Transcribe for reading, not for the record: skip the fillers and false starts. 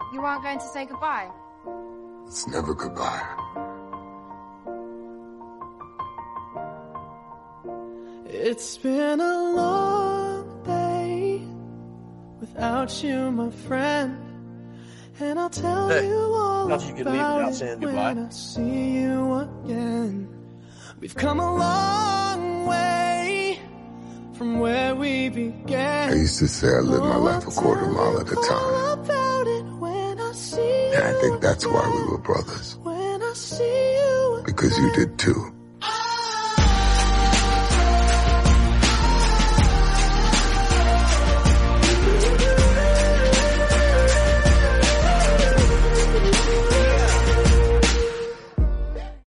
You aren't going to say goodbye? It's never goodbye. It's been a long day without you, my friend. And I'll tell you all about it when I see you again. We've come a long way from where we began. I used to say I lived my life a quarter mile at a time. And I think that's why we were brothers. Because you did too.